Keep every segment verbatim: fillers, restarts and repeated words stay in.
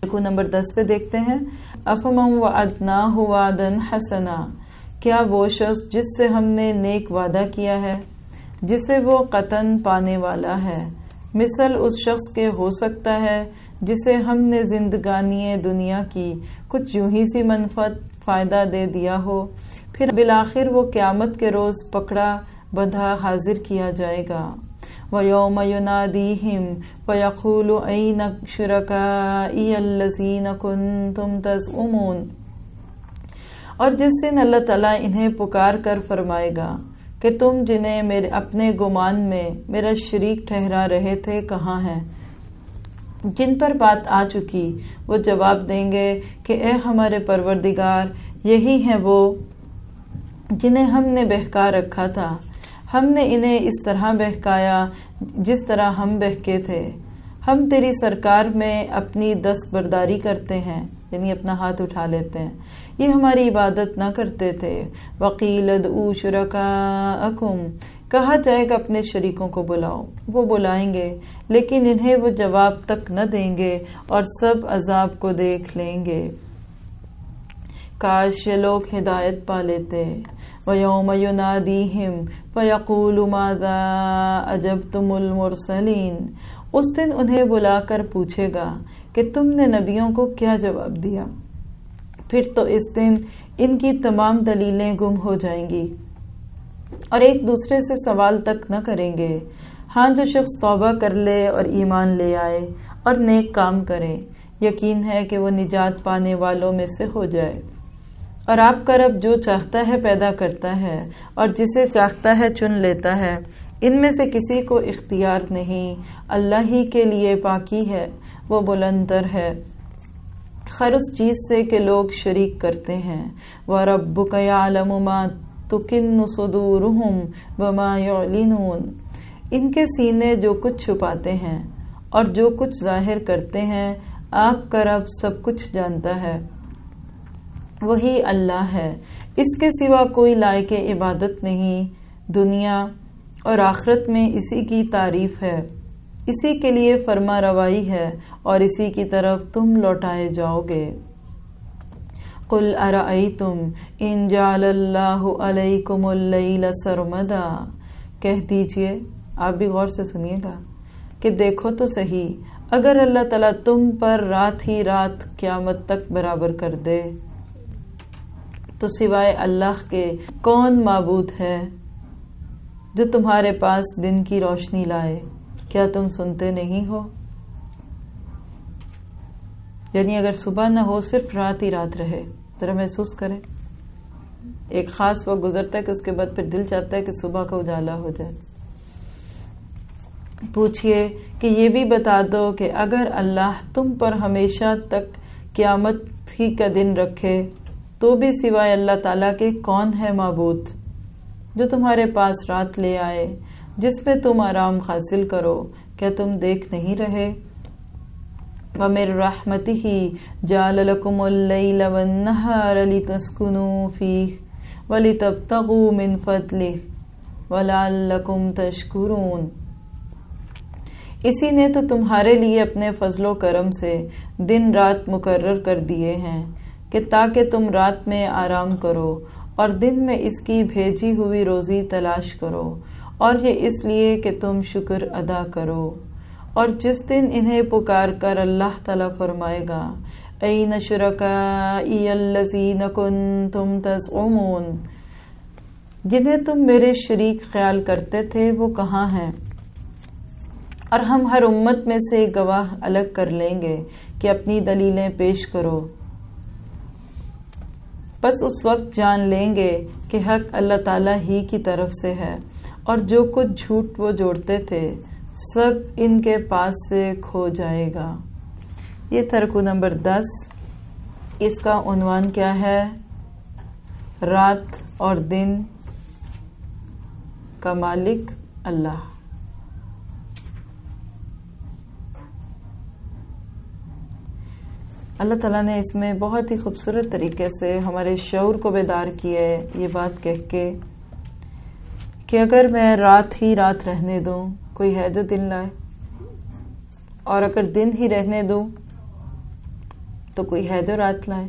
ترکو number دس پہ دیکھتے ہیں، افمن وعدناہ وعدن حسنا، کیا وہ شخص جس سے ہم نے نیک وعدہ کیا ہے، جسے وہ قطعاً پانے والا ہے، مثل اس شخص کے ہو سکتا ہے جسے ہم نے زندگانی دنیا کی کچھ یوں ہی سی منفعت فائدہ دے دیا ہو، پھر بالآخر وہ قیامت کے روز پکڑا بندھا حاضر کیا جائے گا۔ وَيَوْمَ يُنَادِيهِمْ وَيَقُولُ أَيْنَ شُرَكَائِيَ الَّذِينَ كُنتُمْ تَزْعُمُونَ، اور جس دن اللہ تعالیٰ انہیں پکار کر فرمائے گا کہ تم جنہیں میرے اپنے گمان میں میرا شریک ٹھہرا رہے تھے کہاں ہیں؟ جن پر بات آ چکی وہ جواب دیں گے کہ اے ہمارے پروردگار، یہی ہیں وہ جنہیں ہم نے بہکا رکھا تھا، ہم نے انہیں اس طرح بہکایا جس طرح ہم بہکے تھے۔ ہم تیری سرکار میں اپنی دستبرداری کرتے ہیں، یعنی اپنا ہاتھ اٹھا لیتے ہیں، یہ ہماری عبادت نہ کرتے تھے۔ وَقِيلَ ادْعُوا شُرَكَاءَكُمْ، کہا جائے گا اپنے شریکوں کو بلاؤ، وہ بلائیں گے لیکن انہیں وہ جواب تک نہ دیں گے اور سب عذاب کو دیکھ لیں گے۔ کاش یہ لوگ ہدایت پا لیتے۔ وَيَوْمَ يُنَادِيهِمْ فَيَقُولُ مَاذَا أَجَبْتُمُ الْمُرْسَلِينَ، اس دن انہیں بلا کر پوچھے گا کہ تم نے نبیوں کو کیا جواب دیا؟ پھر تو اس دن ان کی تمام دلیلیں گم ہو جائیں گی اور ایک دوسرے سے سوال تک نہ کریں گے۔ ہاں، جو شخص توبہ کر لے اور ایمان لے آئے اور نیک کام کرے، یقین ہے کہ وہ نجات پانے والوں میں سے ہو جائے۔ اور آپ کا رب جو چاہتا ہے پیدا کرتا ہے اور جسے چاہتا ہے چن لیتا ہے، ان میں سے کسی کو اختیار نہیں، اللہ ہی کے لیے پاکی ہے، وہ بلند تر ہے خیر اس چیز سے کہ لوگ شریک کرتے ہیں۔ وَرَبُّكَ يَعْلَمُ مَا تُكِنُّ صُدُورُهُمْ وَمَا يُعْلِنُونَ، ان کے سینے جو کچھ چھپاتے ہیں اور جو کچھ ظاہر کرتے ہیں، آپ کا رب سب کچھ جانتا ہے۔ وہی اللہ ہے، اس کے سوا کوئی لائق عبادت نہیں، دنیا اور آخرت میں اسی کی تعریف ہے، اسی کے لیے فرما روائی ہے اور اسی کی طرف تم لوٹائے جاؤ گے۔ قُلْ أَرَأَيْتُمْ إِنْ جَعَلَ اللَّهُ عَلَيْكُمُ اللَّيْلَ سَرْمَدًا، کہہ دیجئے، آپ بھی غور سے سنیے گا کہ دیکھو تو صحیح، اگر اللہ تعالیٰ تم پر رات ہی رات قیامت تک برابر کر دے تو سوائے اللہ کے کون معبود ہے جو تمہارے پاس دن کی روشنی لائے؟ کیا تم سنتے نہیں ہو؟ یعنی اگر صبح نہ ہو، صرف رات ہی رات رہے، ذرا محسوس کریں، ایک خاص وقت گزرتا ہے کہ اس کے بعد پھر دل چاہتا ہے کہ صبح کا اجالا ہو جائے۔ پوچھئے کہ یہ بھی بتا دو کہ اگر اللہ تم پر ہمیشہ تک قیامت ہی کا دن رکھے تو بھی سوائے اللہ تعالیٰ کے کون ہے معبود جو تمہارے پاس رات لے آئے جس پہ تم آرام حاصل کرو؟ کیا تم دیکھ نہیں رہے؟ وَمِن رَحْمَتِهِ جَعَلَ لَكُمُ اللَّيْلَ وَالنَّهَارَ لِتَسْكُنُوا فِيهِ وَلِتَبْتَغُوا مِن فَضْلِهِ وَلَعَلَّكُمْ تَشْكُرُونَ، اسی نے تو تمہارے لیے اپنے فضل و کرم سے دن رات مقرر کر دیے ہیں کہ تاکہ تم رات میں آرام کرو اور دن میں اس کی بھیجی ہوئی روزی تلاش کرو، اور یہ اس لیے کہ تم شکر ادا کرو۔ اور جس دن انہیں پکار کر اللہ تعالیٰ فرمائے گا این شرکائی الذین کنتم تزعمون، جنہیں تم میرے شریک خیال کرتے تھے وہ کہاں ہیں؟ اور ہم ہر امت میں سے گواہ الگ کر لیں گے کہ اپنی دلیلیں پیش کرو، بس اس وقت جان لیں گے کہ حق اللہ تعالیٰ ہی کی طرف سے ہے، اور جو کچھ جھوٹ وہ جوڑتے تھے سب ان کے پاس سے کھو جائے گا۔ یہ ترکو نمبر دس، اس کا عنوان کیا ہے؟ رات اور دن کا مالک اللہ۔ اللہ تعالیٰ نے اس میں بہت ہی خوبصورت طریقے سے ہمارے شعور کو بیدار کیا ہے، یہ بات کہہ کے کہ اگر میں رات ہی رات رہنے دوں، کوئی ہے جو دن لائے؟ اور اگر دن ہی رہنے دوں تو کوئی ہے جو رات لائے؟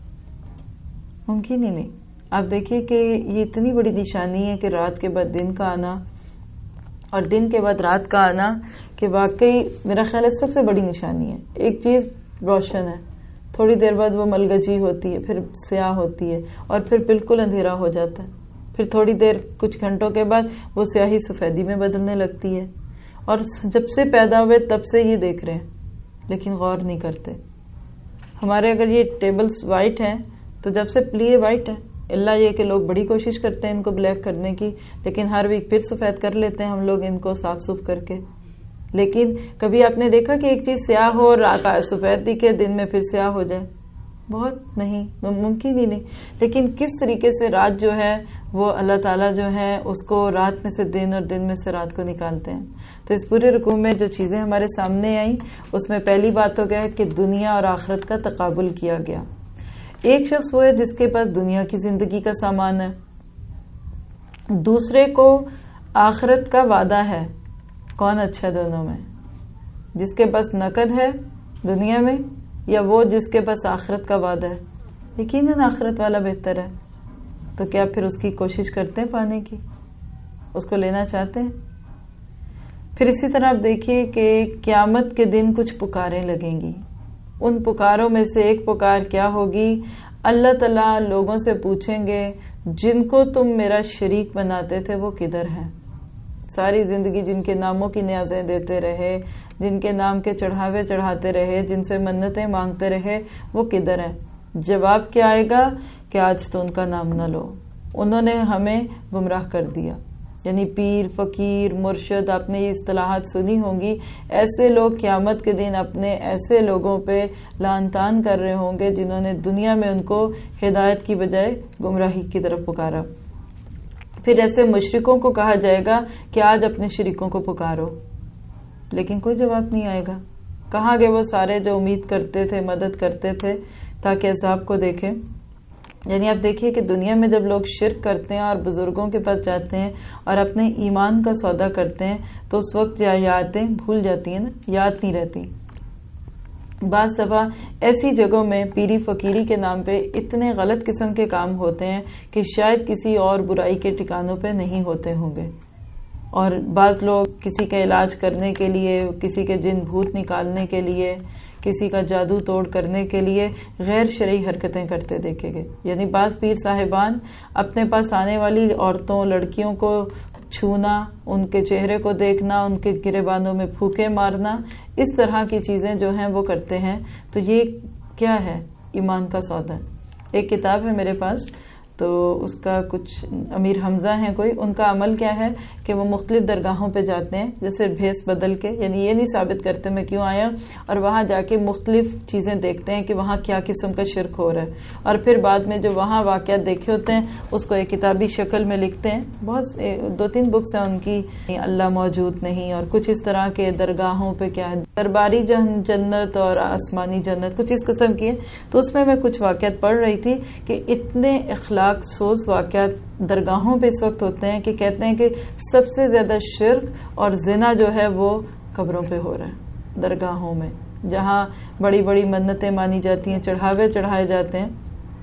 ممکن ہی نہیں. آپ دیکھیے کہ یہ اتنی بڑی نشانی ہے کہ رات کے بعد دن کا آنا اور دن کے بعد رات کا آنا، کہ واقعی میرا خیال ہے سب سے بڑی نشانی ہے. ایک چیز روشن ہے، تھوڑی دیر بعد وہ ملگجی ہوتی ہے، پھر سیاہ ہوتی ہے اور پھر بالکل اندھیرا ہو جاتا ہے. پھر تھوڑی دیر کچھ گھنٹوں کے بعد وہ سیاہی سفیدی میں بدلنے لگتی ہے. اور جب سے پیدا ہوئے تب سے یہ دیکھ رہے ہیں لیکن غور نہیں کرتے. ہمارے اگر یہ ٹیبلز وائٹ ہیں تو جب سے پلیے وائٹ ہے، اللہ یہ کہ لوگ بڑی کوشش کرتے ہیں ان کو بلیک کرنے کی، لیکن ہر ویک پھر سفید کر لیتے ہیں ہم لوگ ان کو صاف صف کر کے. لیکن کبھی آپ نے دیکھا کہ ایک چیز سیاہ ہو اور سفید دکھے دن میں پھر سیاہ ہو جائے؟ بہت نہیں، ممکن ہی نہیں. لیکن کس طریقے سے رات جو ہے وہ اللہ تعالیٰ جو ہے اس کو رات میں سے دن اور دن میں سے رات کو نکالتے ہیں. تو اس پورے رکوع میں جو چیزیں ہمارے سامنے آئیں اس میں پہلی بات ہو گیا کہ دنیا اور آخرت کا تقابل کیا گیا. ایک شخص وہ ہے جس کے پاس دنیا کی زندگی کا سامان ہے، دوسرے کو آخرت کا وعدہ ہے. کون اچھا ہے دونوں میں؟ جس کے پاس نقد ہے دنیا میں یا وہ جس کے پاس آخرت کا وعدہ ہے؟ یقیناً آخرت والا بہتر ہے. تو کیا پھر اس کی کوشش کرتے ہیں پانے کی؟ اس کو لینا چاہتے ہیں؟ پھر اسی طرح آپ دیکھیے کہ قیامت کے دن کچھ پکاریں لگیں گی. ان پکاروں میں سے ایک پکار کیا ہوگی؟ اللہ تعالیٰ لوگوں سے پوچھیں گے جن کو تم میرا شریک بناتے تھے وہ کدھر ہیں؟ ساری زندگی جن کے ناموں کی نیازیں دیتے رہے، جن کے نام کے چڑھاوے چڑھاتے رہے، جن سے منتیں مانگتے رہے، وہ کدھر ہیں؟ جواب کیا آئے گا کہ آج تو ان کا نام نہ لو، انہوں نے ہمیں گمراہ کر دیا. یعنی پیر، فقیر، مرشد، آپ نے یہ اصطلاحات سنی ہوں گی. ایسے لوگ قیامت کے دن اپنے ایسے لوگوں پہ لعن طعن کر رہے ہوں گے جنہوں نے دنیا میں ان کو ہدایت کی بجائے گمراہی کی طرف پکارا. پھر ایسے مشرکوں کو کہا جائے گا کہ آج اپنے شریکوں کو پکارو، لیکن کوئی جواب نہیں آئے گا. کہاں گئے وہ سارے جو امید کرتے تھے، مدد کرتے تھے تاکہ عذاب کو دیکھیں؟ یعنی آپ دیکھیے کہ دنیا میں جب لوگ شرک کرتے ہیں اور بزرگوں کے پاس جاتے ہیں اور اپنے ایمان کا سودا کرتے ہیں تو اس وقت یادیں بھول جاتی ہیں نا، یاد نہیں رہتی. بعض دفعہ ایسی جگہوں میں پیری فقیری کے نام پہ اتنے غلط قسم کے کام ہوتے ہیں کہ شاید کسی اور برائی کے ٹھکانوں پہ نہیں ہوتے ہوں گے. اور بعض لوگ کسی کا علاج کرنے کے لیے، کسی کے جن بھوت نکالنے کے لیے، کسی کا جادو توڑ کرنے کے لیے غیر شرعی حرکتیں کرتے دیکھے گئے. یعنی بعض پیر صاحبان اپنے پاس آنے والی عورتوں، لڑکیوں کو چھونا، ان کے چہرے کو دیکھنا، ان کے گریبانوں میں پھوکے مارنا، اس طرح کی چیزیں جو ہیں وہ کرتے ہیں. تو یہ کیا ہے؟ ایمان کا سودا. ایک کتاب ہے میرے پاس، تو اس کا کچھ امیر حمزہ ہیں کوئی، ان کا عمل کیا ہے کہ وہ مختلف درگاہوں پہ جاتے ہیں جیسے بھیس بدل کے، یعنی یہ نہیں ثابت کرتے میں کیوں آیا، اور وہاں جا کے مختلف چیزیں دیکھتے ہیں کہ وہاں کیا قسم کا شرک ہو رہا ہے، اور پھر بعد میں جو وہاں واقعات دیکھے ہوتے ہیں اس کو ایک کتابی شکل میں لکھتے ہیں. بہت دو تین بکس ہیں ان کی، اللہ موجود نہیں اور کچھ اس طرح کے درگاہوں پہ کیا ہے، درباری جنت اور آسمانی جنت، کچھ اس قسم کی ہے. تو اس میں میں کچھ واقعات پڑھ رہی تھی کہ اتنے اخلاق سوز واقعات درگاہوں پہ اس وقت ہوتے ہیں کہ کہتے ہیں کہ سب سے زیادہ شرک اور زنا جو ہے وہ قبروں پہ ہو رہا ہے، درگاہوں میں جہاں بڑی بڑی منتیں مانی جاتی ہیں، چڑھاوے چڑھائے جاتے ہیں.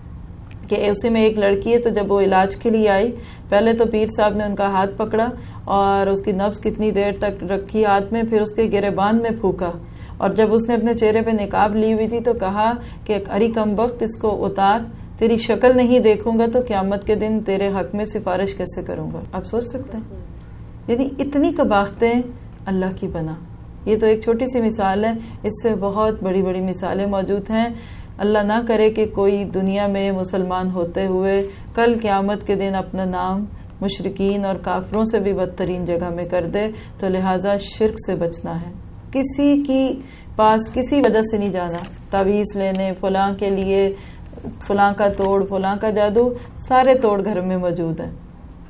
کہ اسی میں ایک لڑکی ہے، تو جب وہ علاج کے لیے آئی پہلے تو پیر صاحب نے ان کا ہاتھ پکڑا اور اس کی نبض کتنی دیر تک رکھی ہاتھ میں، پھر اس کے گریبان میں پھونکا، اور جب اس نے اپنے چہرے پہ نقاب لی ہوئی تھی تو کہا کہ اری کم بخت اس کو اتار، تیری شکل نہیں دیکھوں گا تو قیامت کے دن تیرے حق میں سفارش کیسے کروں گا. آپ سوچ سکتے ہیں، یعنی اتنی قباحتیں اللہ کی بنا. یہ تو ایک چھوٹی سی مثال ہے، اس سے بہت بڑی بڑی مثالیں موجود ہیں. اللہ نہ کرے کہ کوئی دنیا میں مسلمان ہوتے ہوئے کل قیامت کے دن اپنا نام مشرکین اور کافروں سے بھی بدترین جگہ میں کر دے. تو لہٰذا شرک سے بچنا ہے. کسی کی پاس کسی وجہ سے نہیں جانا، تعویذ لینے، فلاں کے لیے فلاں کا توڑ، فلاں کا جادو، سارے توڑ گھر میں موجود ہیں.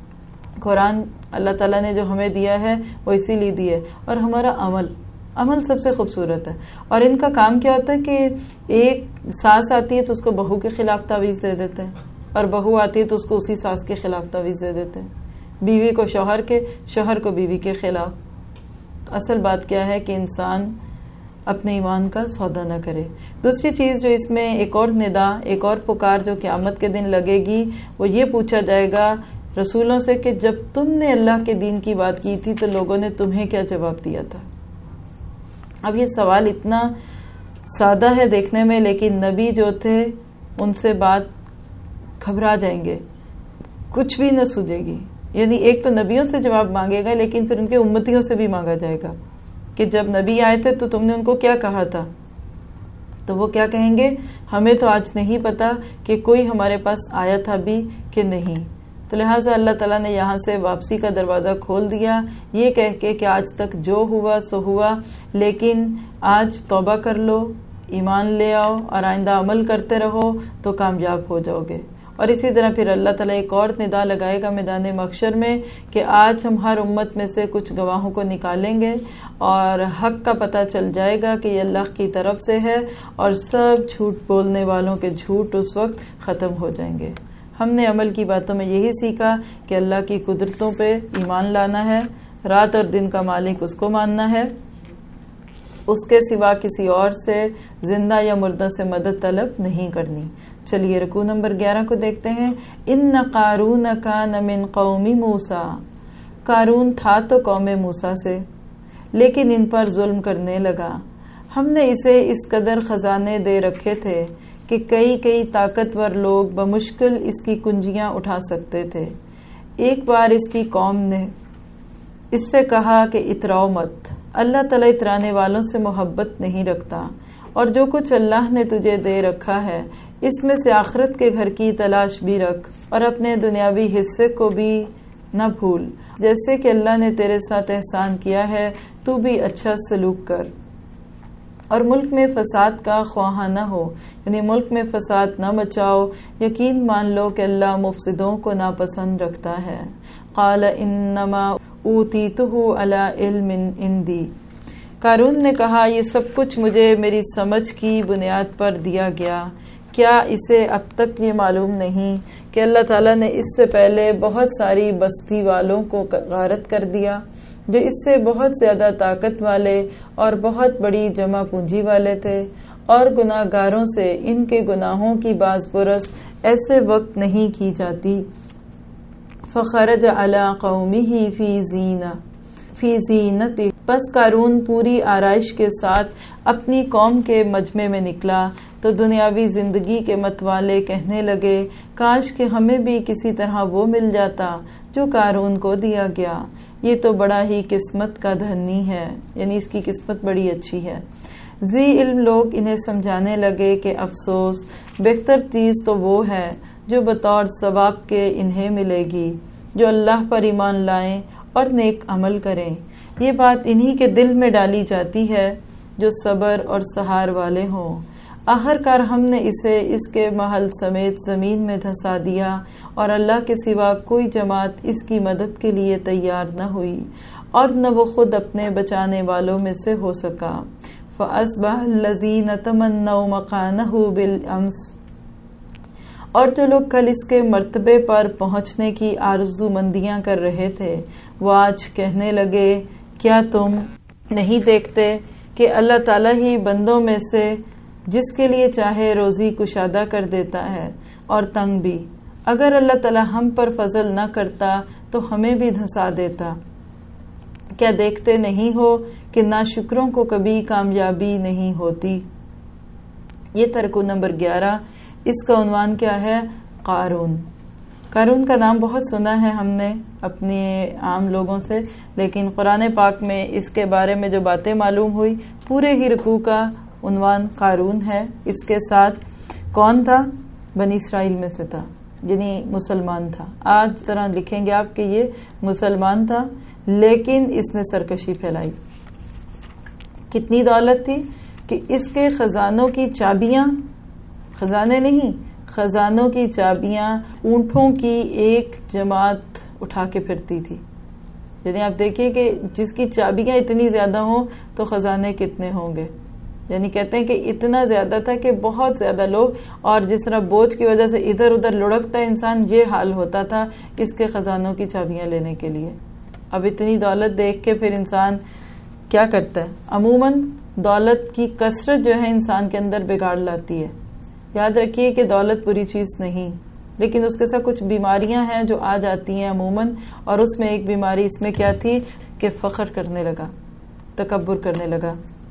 قرآن اللہ تعالیٰ نے جو ہمیں دیا ہے وہ اسی لیے دی ہے. اور ہمارا عمل عمل سب سے خوبصورت ہے. اور ان کا کام کیا ہوتا ہے کہ ایک ساس آتی ہے تو اس کو بہو کے خلاف تعویذ دے دیتے ہیں، اور بہو آتی ہے تو اس کو اسی ساس کے خلاف تعویذ دے دیتے ہیں، بیوی کو شوہر کے، شوہر کو بیوی کے خلاف. اصل بات کیا ہے کہ انسان اپنے ایمان کا سودا نہ کرے۔ دوسری چیز جو اس میں ایک اور ندا، ایک اور پکار جو قیامت کے دن لگے گی، وہ یہ پوچھا جائے گا رسولوں سے کہ جب تم نے اللہ کے دین کی بات کی تھی تو لوگوں نے تمہیں کیا جواب دیا تھا۔ اب یہ سوال اتنا سادہ ہے دیکھنے میں، لیکن نبی جو تھے ان سے بات گھبرا جائیں گے، کچھ بھی نہ سوجے گی۔ یعنی ایک تو نبیوں سے جواب مانگے گا، لیکن پھر ان کے امتیوں سے بھی مانگا جائے گا کہ جب نبی آئے تھے تو تم نے ان کو کیا کہا تھا، تو وہ کیا کہیں گے، ہمیں تو آج نہیں پتا کہ کوئی ہمارے پاس آیا تھا بھی کہ نہیں۔ تو لہٰذا اللہ تعالیٰ نے یہاں سے واپسی کا دروازہ کھول دیا، یہ کہہ کے کہ آج تک جو ہوا سو ہوا، لیکن آج توبہ کر لو، ایمان لے آؤ اور آئندہ عمل کرتے رہو تو کامیاب ہو جاؤ گے۔ اور اسی طرح پھر اللہ تعالیٰ ایک اور ندا لگائے گا میدان محشر میں کہ آج ہم ہر امت میں سے کچھ گواہوں کو نکالیں گے اور حق کا پتہ چل جائے گا کہ یہ اللہ کی طرف سے ہے، اور سب جھوٹ بولنے والوں کے جھوٹ اس وقت ختم ہو جائیں گے۔ ہم نے عمل کی باتوں میں یہی سیکھا کہ اللہ کی قدرتوں پہ ایمان لانا ہے، رات اور دن کا مالک اس کو ماننا ہے، اس کے سوا کسی اور سے زندہ یا مردہ سے مدد طلب نہیں کرنی۔ چلیے رکوع نمبر گیارہ کو دیکھتے ہیں۔ ان قارون کان من قوم موسیٰ، قارون تھا تو قوم موسیٰ سے، لیکن ان پر ظلم کرنے لگا۔ ہم نے اسے اس قدر خزانے دے رکھے تھے کہ کئی کئی طاقتور لوگ بمشکل اس کی کنجیاں اٹھا سکتے تھے۔ ایک بار اس کی قوم نے اس سے کہا کہ اتراؤ مت، اللہ تعالیٰ اترانے والوں سے محبت نہیں رکھتا، اور جو کچھ اللہ نے تجھے دے رکھا ہے اس میں سے آخرت کے گھر کی تلاش بھی رکھ، اور اپنے دنیاوی حصے کو بھی نہ بھول، جیسے کہ اللہ نے تیرے ساتھ احسان کیا ہے تو بھی اچھا سلوک کر، اور ملک میں فساد کا خواہاں نہ ہو، یعنی ملک میں فساد نہ مچاؤ، یقین مان لو کہ اللہ مفسدوں کو ناپسند رکھتا ہے۔ قال انما اوتیتہ علی علم عندی، قارون نے کہا یہ سب کچھ مجھے میری سمجھ کی بنیاد پر دیا گیا۔ کیا اسے اب تک یہ معلوم نہیں کہ اللہ تعالیٰ نے اس سے پہلے بہت ساری بستی والوں کو غارت کر دیا جو اس سے بہت زیادہ طاقت والے اور بہت بڑی جمع پونجی والے تھے، اور گناہ گاروں سے ان کے گناہوں کی باز پرس ایسے وقت نہیں کی جاتی۔ فخرج علی قومہ فی زینہ فی زینت، بس قارون پوری آرائش کے ساتھ اپنی قوم کے مجمع میں نکلا تو دنیاوی زندگی کے متوالے کہنے لگے کاش کہ ہمیں بھی کسی طرح وہ مل جاتا جو قارون کو دیا گیا، یہ تو بڑا ہی قسمت کا دھنی ہے، یعنی اس کی قسمت بڑی اچھی ہے۔ ذی علم لوگ انہیں سمجھانے لگے کہ افسوس، بہتر چیز تو وہ ہے جو بطور ثواب کے انہیں ملے گی جو اللہ پر ایمان لائیں اور نیک عمل کریں۔ یہ بات انہی کے دل میں ڈالی جاتی ہے جو صبر اور سہار والے ہوں۔ آخر کار ہم نے اسے اس کے محل سمیت زمین میں دھسا دیا، اور اللہ کے سوا کوئی جماعت اس کی مدد کے لیے تیار نہ ہوئی، اور نہ وہ خود اپنے بچانے والوں میں سے ہو سکا۔ فَأَصْبَحَ الَّذِينَ تَمَنَّوْا مَكَانَهُ بِالْأَمْسِ، اور جو لوگ کل اس کے مرتبے پر پہنچنے کی آرزو مندیاں کر رہے تھے وہ آج کہنے لگے کیا تم نہیں دیکھتے کہ اللہ تعالیٰ ہی بندوں میں سے جس کے لیے چاہے روزی کشادہ کر دیتا ہے اور تنگ بھی، اگر اللہ تعالیٰ ہم پر فضل نہ کرتا تو ہمیں بھی دھسا دیتا۔ کیا دیکھتے نہیں ہو کہ ناشکروں کو کبھی کامیابی نہیں ہوتی۔ یہ ترکو نمبر گیارہ، اس کا عنوان کیا ہے؟ قارون۔ قارون کا نام بہت سنا ہے ہم نے اپنے عام لوگوں سے، لیکن قرآن پاک میں اس کے بارے میں جو باتیں معلوم ہوئی، پورے ہی رکوع کا عنوان قارون ہے۔ اس کے ساتھ کون تھا؟ بنی اسرائیل میں سے تھا، یعنی مسلمان تھا۔ آج طرح لکھیں گے آپ کہ یہ مسلمان تھا، لیکن اس نے سرکشی پھیلائی۔ کتنی دولت تھی کہ اس کے خزانوں کی چابیاں، خزانے نہیں، خزانوں کی چابیاں اونٹوں کی ایک جماعت اٹھا کے پھرتی تھی۔ یعنی آپ دیکھیے کہ جس کی چابیاں اتنی زیادہ ہوں تو خزانے کتنے ہوں گے۔ یعنی کہتے ہیں کہ اتنا زیادہ تھا کہ بہت زیادہ لوگ، اور جس طرح بوجھ کی وجہ سے ادھر ادھر لڑکتا ہے انسان، یہ حال ہوتا تھا اس کے خزانوں کی چابیاں لینے کے لیے۔ اب اتنی دولت دیکھ کے پھر انسان کیا کرتا ہے؟ عموماً دولت کی کثرت جو ہے انسان کے اندر بگاڑ لاتی ہے. یاد رکھیے کہ دولت بری چیز نہیں، لیکن اس کے ساتھ کچھ بیماریاں ہیں جو آ جاتی ہیں عموماً. اور اس میں ایک بیماری اس میں کیا تھی کہ فخر کرنے لگا، تکبر کرنے لگا،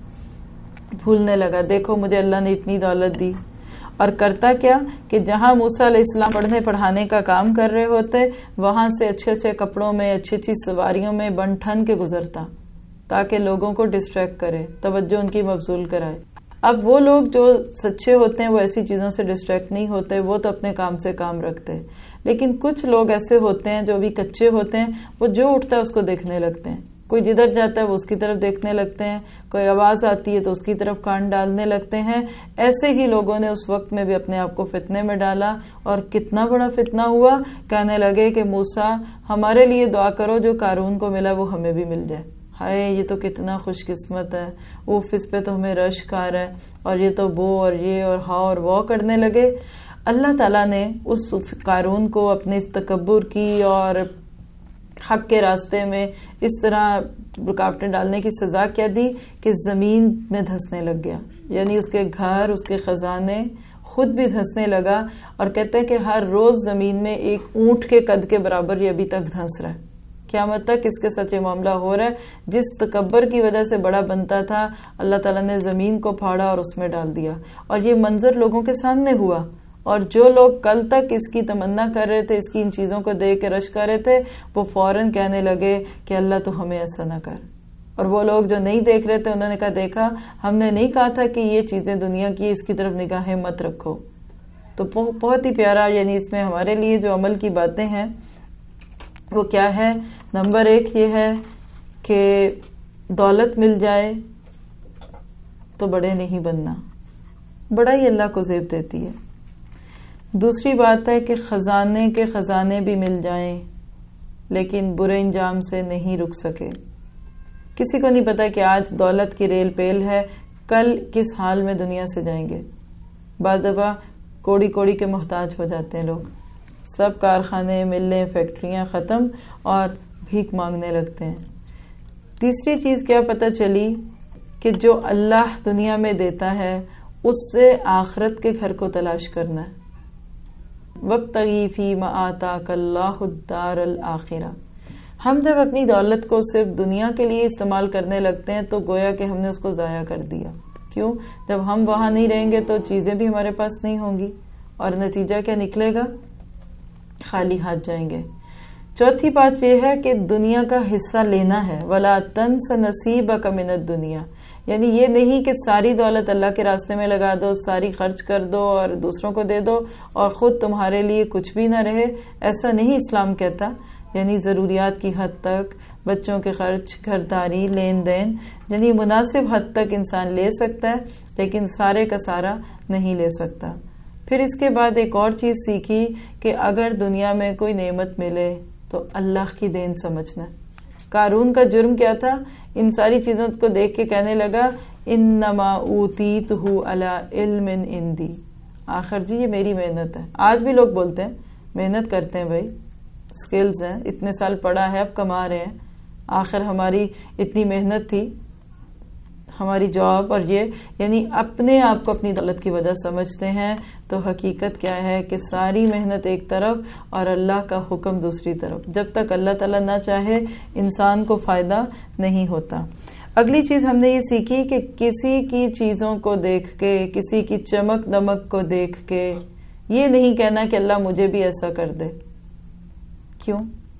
بھولنے لگا دیکھو مجھے اللہ نے اتنی دولت دی. اور کرتا کیا کہ جہاں موسیٰ علیہ السلام پڑھنے پڑھانے کا کام کر رہے ہوتے وہاں سے اچھے اچھے کپڑوں میں اچھی اچھی سواریوں میں بن ٹھن کے گزرتا تاکہ لوگوں کو ڈسٹریکٹ کرے، توجہ ان کی مبذول کرائے. اب وہ لوگ جو سچے ہوتے ہیں وہ ایسی چیزوں سے ڈسٹریکٹ نہیں ہوتے، وہ تو اپنے کام سے کام رکھتے. لیکن کچھ لوگ ایسے ہوتے ہیں جو ابھی کچے ہوتے ہیں، وہ جو اٹھتا ہے اس کو دیکھنے لگتے ہیں. کوئی جدھر جاتا ہے وہ اس کی طرف دیکھنے لگتے ہیں، کوئی آواز آتی ہے تو اس کی طرف کان ڈالنے لگتے ہیں. ایسے ہی لوگوں نے اس وقت میں بھی اپنے آپ کو فتنے میں ڈالا، اور کتنا بڑا فتنہ ہوا. کہنے لگے کہ موسیٰ ہمارے لیے دعا کرو جو قارون کو ملا وہ ہمیں بھی مل جائے. ہائے یہ تو کتنا خوش قسمت ہے، اوف اس پہ تو ہمیں رشک آ رہا ہے، اور یہ تو وہ اور یہ اور ہاں اور وہ کرنے لگے. اللہ تعالیٰ نے اس قارون کو اپنے اس تکبر کی اور حق کے راستے میں اس طرح رکاوٹیں ڈالنے کی سزا کیا دی کہ زمین میں دھسنے لگ گیا. یعنی اس کے گھر، اس کے خزانے خود بھی دھسنے لگا. اور کہتے ہیں کہ ہر روز زمین میں ایک اونٹ کے قد کے برابر یہ ابھی تک دھس رہا ہے. قیامت تک اس کے ساتھ یہ معاملہ ہو رہا ہے. جس تکبر کی وجہ سے بڑا بنتا تھا اللہ تعالیٰ نے زمین کو پھاڑا اور اس میں ڈال دیا. اور یہ منظر لوگوں کے سامنے ہوا. اور جو لوگ کل تک اس کی تمنا کر رہے تھے، اس کی ان چیزوں کو دیکھ کے رش کر رہے تھے، وہ فوراً کہنے لگے کہ اللہ تو ہمیں ایسا نہ کر. اور وہ لوگ جو نہیں دیکھ رہے تھے انہوں نے کہا دیکھا ہم نے نہیں کہا تھا کہ یہ چیزیں دنیا کی اس کی طرف نگاہیں مت رکھو. تو بہت ہی پیارا، یعنی اس میں ہمارے لیے جو عمل کی باتیں ہیں وہ کیا ہے. نمبر ایک یہ ہے کہ دولت مل جائے تو بڑے نہیں بننا، بڑا ہی اللہ کو زیب دیتی ہے. دوسری بات ہے کہ خزانے کے خزانے بھی مل جائیں لیکن برے انجام سے نہیں رک سکے. کسی کو نہیں پتا کہ آج دولت کی ریل پیل ہے، کل کس حال میں دنیا سے جائیں گے. بعض دفعہ کوڑی کوڑی کے محتاج ہو جاتے ہیں لوگ. سب کارخانے، ملیں، فیکٹریاں ختم اور بھیک مانگنے لگتے ہیں. تیسری چیز کیا پتہ چلی کہ جو اللہ دنیا میں دیتا ہے اس سے آخرت کے گھر کو تلاش کرنا ہے. وَابْتَغِي فِي مَا آتَاكَ اللَّهُ الدَّارَ الْآخِرَةَ. ہم جب اپنی دولت کو صرف دنیا کے لیے استعمال کرنے لگتے ہیں تو گویا کہ ہم نے اس کو ضائع کر دیا. کیوں؟ جب ہم وہاں نہیں رہیں گے تو چیزیں بھی ہمارے پاس نہیں ہوں گی اور نتیجہ کیا نکلے گا؟ خالی ہاتھ جائیں گے. چوتھی بات یہ ہے کہ دنیا کا حصہ لینا ہے. وَلَا تَنْسَ نَصِيبَكَ مِنَ الدُّنْيَا. یعنی یہ نہیں کہ ساری دولت اللہ کے راستے میں لگا دو، ساری خرچ کر دو اور دوسروں کو دے دو اور خود تمہارے لیے کچھ بھی نہ رہے. ایسا نہیں اسلام کہتا. یعنی ضروریات کی حد تک، بچوں کے خرچ، گھرداری، لین دین، یعنی مناسب حد تک انسان لے سکتا ہے لیکن سارے کا سارا نہیں لے سکتا. پھر اس کے بعد ایک اور چیز سیکھی کہ اگر دنیا میں کوئی نعمت ملے تو اللہ کی دین سمجھنا. قارون کا جرم کیا تھا؟ ان ساری چیزوں کو دیکھ کے کہنے لگا انما اوتیتہ علی علم عندی. آخر جی یہ میری محنت ہے. آج بھی لوگ بولتے ہیں محنت کرتے ہیں بھائی، سکلز ہیں، اتنے سال پڑھا ہے اب کما رہے ہیں، آخر ہماری اتنی محنت تھی، ہماری جاب اور یہ، یعنی اپنے آپ کو اپنی دولت کی وجہ سمجھتے ہیں. تو حقیقت کیا ہے کہ ساری محنت ایک طرف اور اللہ کا حکم دوسری طرف. جب تک اللہ تعالیٰ نہ چاہے انسان کو فائدہ نہیں ہوتا. اگلی چیز ہم نے یہ سیکھی کہ کسی کی چیزوں کو دیکھ کے، کسی کی چمک دمک کو دیکھ کے یہ نہیں کہنا کہ اللہ مجھے بھی ایسا کر دے. کیوں؟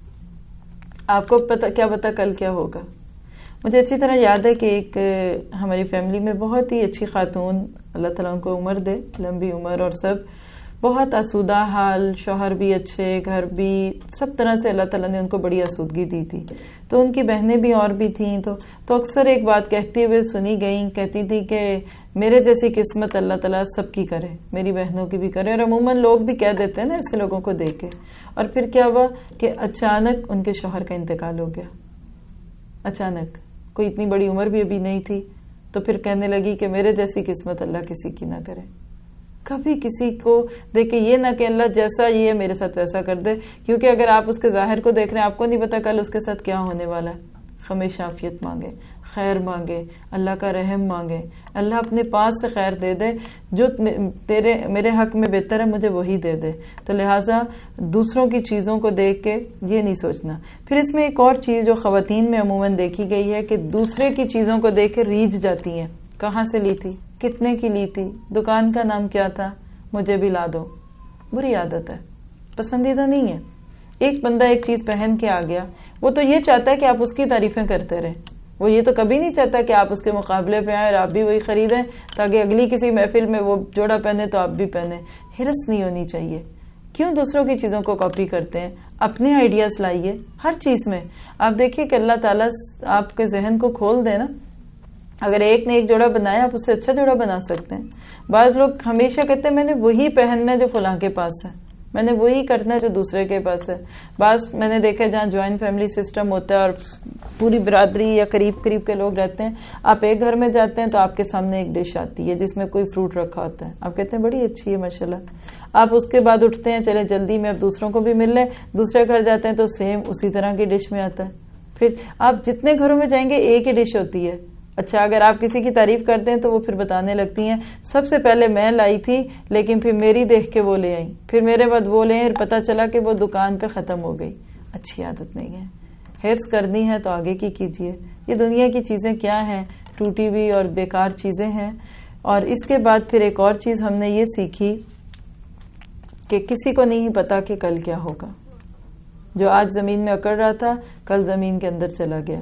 آپ کو پتا کیا پتا کل کیا ہوگا. مجھے اچھی طرح یاد ہے کہ ایک ہماری فیملی میں بہت ہی اچھی خاتون، اللہ تعالیٰ ان کو عمر دے، لمبی عمر، اور سب بہت آسودہ حال، شوہر بھی اچھے، گھر بھی، سب طرح سے اللہ تعالیٰ نے ان کو بڑی آسودگی دی تھی. تو ان کی بہنیں بھی اور بھی تھیں. تو تو اکثر ایک بات کہتے ہوئے سنی گئیں، کہتی تھی کہ میرے جیسی قسمت اللہ تعالیٰ سب کی کرے، میری بہنوں کی بھی کرے. اور عموماً لوگ بھی کہہ دیتے ہیں نا ایسے لوگوں کو دیکھ کے. اور پھر کیا ہوا کہ اچانک ان کے شوہر کا انتقال ہو گیا. اچانک، کوئی اتنی بڑی عمر بھی ابھی نہیں تھی. تو پھر کہنے لگی کہ میرے جیسی قسمت اللہ کسی کی نہ کرے. کبھی کسی کو دیکھ کے یہ نہ کہ اللہ جیسا یہ میرے ساتھ ویسا کر دے، کیونکہ اگر آپ اس کے ظاہر کو دیکھ رہے ہیں آپ کو نہیں پتا کل اس کے ساتھ کیا ہونے والا ہے. ہمیشہ عافیت مانگے، خیر مانگے، اللہ کا رحم مانگے، اللہ اپنے پاس سے خیر دے دے، جو تیرے میرے حق میں بہتر ہے مجھے وہی دے دے۔ تو لہٰذا دوسروں کی چیزوں کو دیکھ کے یہ نہیں سوچنا۔ پھر اس میں ایک اور چیز جو خواتین میں عموماً دیکھی گئی ہے کہ دوسرے کی چیزوں کو دیکھ کے ریجھ جاتی ہیں، کہاں سے لی تھی، کتنے کی لی تھی، دکان کا نام کیا تھا، مجھے بھی لا دو۔ بری عادت ہے، پسندیدہ نہیں ہے۔ ایک بندہ ایک چیز پہن کے آ گیا، وہ تو یہ چاہتا ہے کہ آپ اس کی تعریفیں کرتے رہیں، وہ یہ تو کبھی نہیں چاہتا کہ آپ اس کے مقابلے پہ آئیں اور آپ بھی وہی خریدیں تاکہ اگلی کسی محفل میں وہ جوڑا پہنے تو آپ بھی پہنیں۔ ہرس نہیں ہونی چاہیے۔ کیوں دوسروں کی چیزوں کو کاپی کرتے ہیں؟ اپنے آئیڈیاز لائیے ہر چیز میں۔ آپ دیکھیے کہ اللہ تعالیٰ آپ کے ذہن کو کھول دے نا، اگر ایک نے ایک جوڑا بنایا آپ اس سے اچھا جوڑا بنا سکتے ہیں۔ بعض لوگ ہمیشہ کہتے ہیں میں نے وہی پہننا ہے جو فلاں کے پاس ہے، میں نے وہی کرنا ہے جو دوسرے کے پاس ہے۔ بعض میں نے دیکھا جہاں جوائنٹ فیملی سسٹم ہوتا ہے اور پوری برادری یا قریب قریب کے لوگ رہتے ہیں، آپ ایک گھر میں جاتے ہیں تو آپ کے سامنے ایک ڈش آتی ہے جس میں کوئی فروٹ رکھا ہوتا ہے، آپ کہتے ہیں بڑی اچھی ہے ماشاءاللہ۔ آپ اس کے بعد اٹھتے ہیں چلے جلدی میں اب دوسروں کو بھی مل لیں، دوسرے گھر جاتے ہیں تو سیم اسی طرح کی ڈش میں آتا ہے۔ پھر آپ جتنے گھروں میں جائیں گے ایک ہی ڈش ہوتی ہے۔ اچھا اگر آپ کسی کی تعریف کرتے ہیں تو وہ پھر بتانے لگتی ہیں سب سے پہلے میں لائی تھی لیکن پھر میری دیکھ کے وہ لے آئی، پھر میرے بعد وہ لے آئی، پتہ چلا کہ وہ دکان پہ ختم ہو گئی۔ اچھی عادت نہیں ہے۔ ہرس کرنی ہے تو آگے کی کیجیے۔ یہ دنیا کی چیزیں کیا ہیں، ٹوٹی ہوئی اور بیکار چیزیں ہیں۔ اور اس کے بعد پھر ایک اور چیز ہم نے یہ سیکھی کہ کسی کو نہیں پتا کہ کل کیا ہوگا۔ جو آج زمین میں اکڑ رہا تھا کل زمین کے اندر چلا گیا۔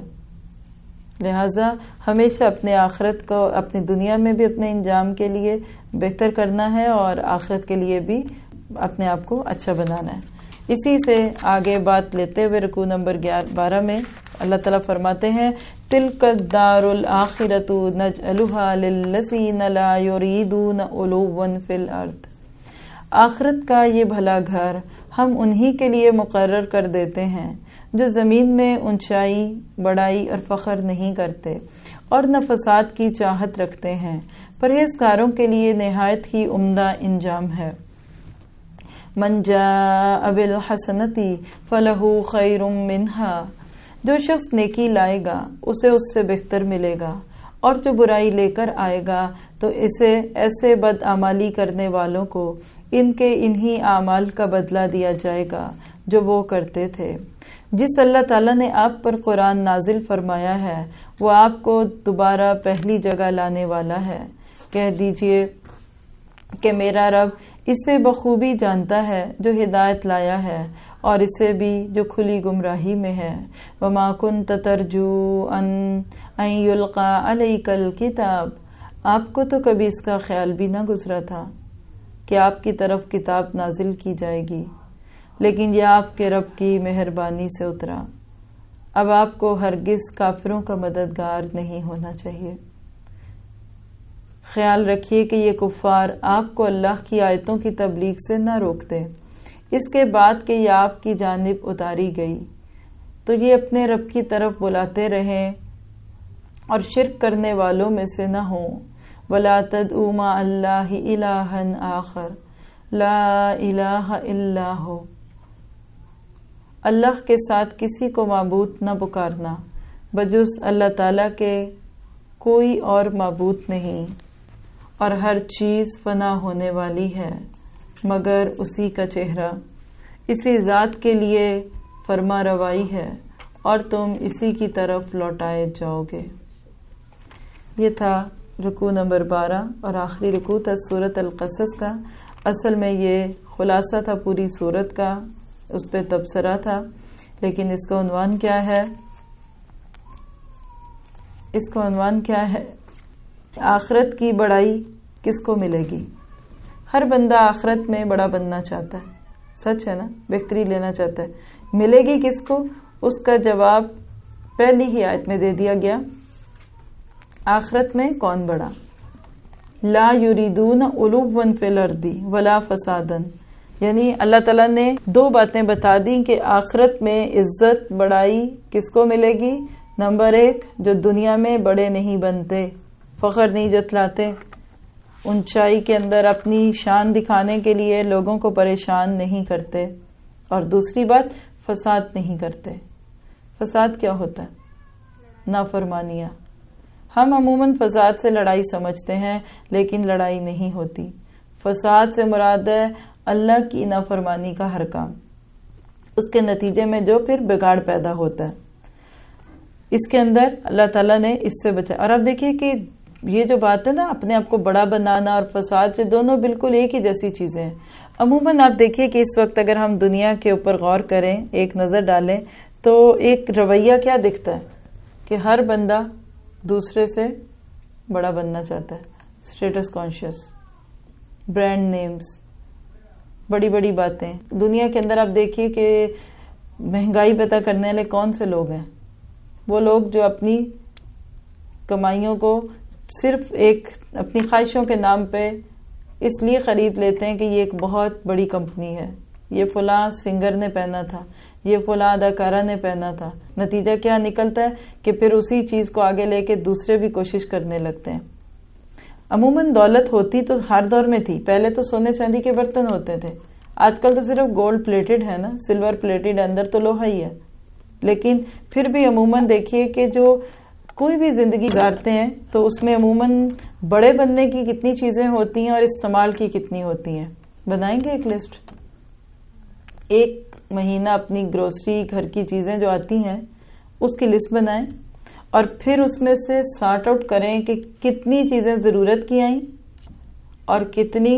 لہٰذا ہمیشہ اپنے آخرت کو اپنی دنیا میں بھی اپنے انجام کے لیے بہتر کرنا ہے اور آخرت کے لیے بھی اپنے آپ کو اچھا بنانا ہے۔ اسی سے آگے بات لیتے ہوئے رکوع نمبر بارہ میں اللہ تعالیٰ فرماتے ہیں تِلْكَ الدَّارُ الْآخِرَةُ نَجْعَلُهَا لِلَّذِينَ لَا يُرِيدُونَ عُلُوًّا فِي الْأَرْضِ۔ آخرت کا یہ بھلا گھر ہم انہی کے لیے مقرر کر دیتے ہیں جو زمین میں اونچائی، بڑائی اور فخر نہیں کرتے اور نہ فساد کی چاہت رکھتے ہیں، پرہیزگاروں کے لیے نہایت ہی عمدہ انجام ہے۔ من جاء بالحسنۃ فلہ خیر منہا، جو شخص نیکی لائے گا اسے اس سے بہتر ملے گا، اور جو برائی لے کر آئے گا تو اسے ایسے بدعمالی کرنے والوں کو ان کے انہی اعمال کا بدلہ دیا جائے گا جو وہ کرتے تھے۔ جس اللہ تعالیٰ نے آپ پر قرآن نازل فرمایا ہے وہ آپ کو دوبارہ پہلی جگہ لانے والا ہے۔ کہہ دیجئے کہ میرا رب اسے بخوبی جانتا ہے جو ہدایت لایا ہے اور اسے بھی جو کھلی گمراہی میں ہے۔ وَمَا كُنْتَ تَرْجُو أَن أَن يُلْقَى عَلَيْكَ الْكِتَابُ، آپ کو تو کبھی اس کا خیال بھی نہ گزرا تھا کہ آپ کی طرف کتاب نازل کی جائے گی، لیکن یہ آپ کے رب کی مہربانی سے اترا۔ اب آپ کو ہرگز کافروں کا مددگار نہیں ہونا چاہیے۔ خیال رکھیے کہ یہ کفار آپ کو اللہ کی آیتوں کی تبلیغ سے نہ روکتے، اس کے بعد کہ یہ آپ کی جانب اتاری گئی تو یہ اپنے رب کی طرف بلاتے رہیں اور شرک کرنے والوں میں سے نہ ہوں۔ وَلَا تَدْعُوا مَعَ اللَّهِ إِلَٰهًا آخَرَ لَا إِلَٰهَ إِلَّا هُوَ، اللہ کے ساتھ کسی کو معبود نہ پکارنا، بجز اللہ تعالیٰ کے کوئی اور معبود نہیں، اور ہر چیز فنا ہونے والی ہے مگر اسی کا چہرہ، اسی ذات کے لیے فرما روائی ہے اور تم اسی کی طرف لوٹائے جاؤ گے۔ یہ تھا رکوع نمبر بارہ اور آخری رکوع تھا سورۃ القصص کا۔ اصل میں یہ خلاصہ تھا پوری سورت کا، اس پہ تبصرہ تھا، لیکن اس کا عنوان کیا ہے؟ اس کا عنوان کیا ہے؟ آخرت کی بڑائی کس کو ملے گی؟ ہر بندہ آخرت میں بڑا بننا چاہتا ہے، سچ ہے نا، بہتری لینا چاہتا ہے۔ ملے گی کس کو؟ اس کا جواب پہلی ہی آیت میں دے دیا گیا۔ آخرت میں کون بڑا؟ لا یریدون علوا فی الارض ولا فسادا، یعنی اللہ تعالیٰ نے دو باتیں بتا دی کہ آخرت میں عزت بڑائی کس کو ملے گی۔ نمبر ایک، جو دنیا میں بڑے نہیں بنتے، فخر نہیں جتلاتے، اونچائی کے اندر اپنی شان دکھانے کے لیے لوگوں کو پریشان نہیں کرتے، اور دوسری بات فساد نہیں کرتے۔ فساد کیا ہوتا ہے؟ نافرمانیاں. ہم عموماً فساد سے لڑائی سمجھتے ہیں لیکن لڑائی نہیں ہوتی. فساد سے مراد ہے اللہ کی نافرمانی کا ہر کام، اس کے نتیجے میں جو پھر بگاڑ پیدا ہوتا ہے. اس کے اندر اللہ تعالیٰ نے اس سے بچا. اور اب دیکھیے کہ یہ جو بات ہے نا اپنے آپ کو بڑا بنانا اور فساد سے، دونوں بالکل ایک ہی جیسی چیزیں ہیں. عموماً آپ دیکھیے کہ اس وقت اگر ہم دنیا کے اوپر غور کریں، ایک نظر ڈالیں، تو ایک رویہ کیا دکھتا ہے کہ ہر بندہ دوسرے سے بڑا بننا چاہتا ہے. اسٹیٹس کانشیس، برانڈ نیمز، بڑی بڑی باتیں. دنیا کے اندر آپ دیکھیے کہ مہنگائی پیدا کرنے والے کون سے لوگ ہیں؟ وہ لوگ جو اپنی کمائیوں کو صرف ایک اپنی خواہشوں کے نام پہ اس لیے خرید لیتے ہیں کہ یہ ایک بہت بڑی کمپنی ہے، یہ فلاں سنگر نے پہنا تھا، یہ فلاں اداکارہ نے پہنا تھا. نتیجہ کیا نکلتا ہے کہ پھر اسی چیز کو آگے لے کے دوسرے بھی کوشش کرنے لگتے ہیں. عموماً دولت ہوتی تو ہر دور میں تھی. پہلے تو سونے چاندی کے برتن ہوتے تھے، آج کل تو صرف گولڈ پلیٹڈ ہے نا، سلور پلیٹڈ، اندر تو لوہا ہی ہے. لیکن پھر بھی عموماً دیکھیے کہ جو کوئی بھی زندگی گزارتے ہیں تو اس میں عموماً بڑے بننے کی کتنی چیزیں ہوتی ہیں اور استعمال کی کتنی ہوتی ہیں. بنائیں گے ایک لسٹ، ایک مہینہ اپنی گروسری، گھر کی چیزیں جو آتی ہیں اس کی لسٹ بنائیں اور پھر اس میں سے سارٹ آؤٹ کریں کہ کتنی چیزیں ضرورت کی آئیں اور کتنی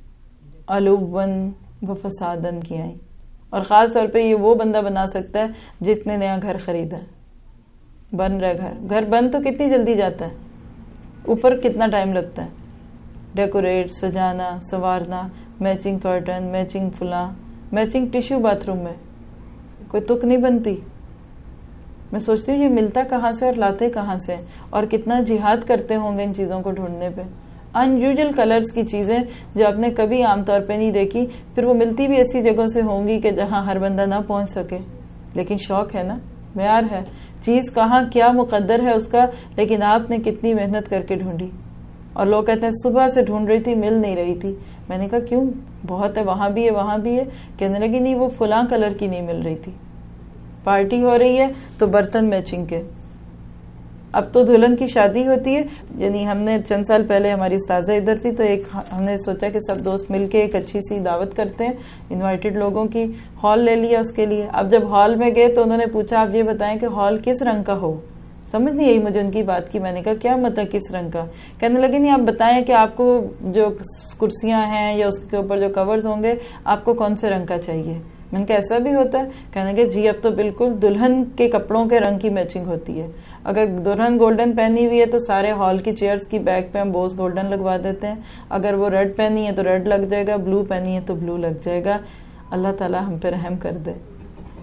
علوباً و فساداً کی آئیں. اور خاص طور پہ یہ وہ بندہ بنا سکتا ہے جس نے نیا گھر خریدا ہے. بن رہا گھر گھر بن تو کتنی جلدی جاتا ہے، اوپر کتنا ٹائم لگتا ہے ڈیکوریٹ، سجانا، سنوارنا، میچنگ کرٹن، میچنگ فلاں، میچنگ ٹیشو باتھ روم میں کوئی تک نہیں بنتی. میں سوچتی ہوں یہ ملتا کہاں سے اور لاتے کہاں سے، اور کتنا جہاد کرتے ہوں گے ان چیزوں کو ڈھونڈنے پہ. ان یوزل کلرز کی چیزیں جو آپ نے کبھی عام طور پہ نہیں دیکھی، پھر وہ ملتی بھی ایسی جگہوں سے ہوں گی کہ جہاں ہر بندہ نہ پہنچ سکے. لیکن شوق ہے نا، معیار ہے، چیز کہاں کیا مقدر ہے اس کا، لیکن آپ نے کتنی محنت کر کے ڈھونڈی. اور لوگ کہتے ہیں صبح سے ڈھونڈ رہی تھی مل نہیں رہی تھی. میں نے کہا کیوں؟ بہت ہے، وہاں بھی ہے وہاں بھی ہے. کہنے لگی نہیں وہ فلاں کلر کی نہیں مل رہی تھی. پارٹی ہو رہی ہے تو برتن میچنگ کے. اب تو دلہن کی شادی ہوتی ہے، یعنی ہم نے چند سال پہلے ہماری استاذہ ادھر تھی تو ایک ہم نے سوچا کہ سب دوست مل کے ایک اچھی سی دعوت کرتے ہیں، انوائٹڈ لوگوں کی. ہال لے لیا اس کے لیے. اب جب ہال میں گئے تو انہوں نے پوچھا آپ یہ بتائیں کہ ہال کس رنگ کا ہو. سمجھ نہیں آئی مجھے ان کی بات کی. میں نے کہا کیا مطلب کس رنگ کا؟ کہنے لگے نہیں آپ بتائیں کہ آپ کو جو کرسیاں ہیں یا اس کے اوپر جو کورز ہوں گے آپ کو کون سے رنگ کا چاہیے. میں نے کہا ایسا بھی ہوتا ہے؟ کہنے لگے جی اب تو بالکل دلہن کے کپڑوں کے رنگ کی میچنگ ہوتی ہے. اگر دلہن گولڈن پہنی ہوئی ہے تو سارے ہال کی چیئرز کی بیک پہ ہم بوز گولڈن لگوا دیتے ہیں. اگر وہ ریڈ پہنی ہے تو ریڈ لگ جائے گا، بلو پہنی ہے تو بلو لگ جائے گا. اللہ تعالی ہم پہ رحم کر دے.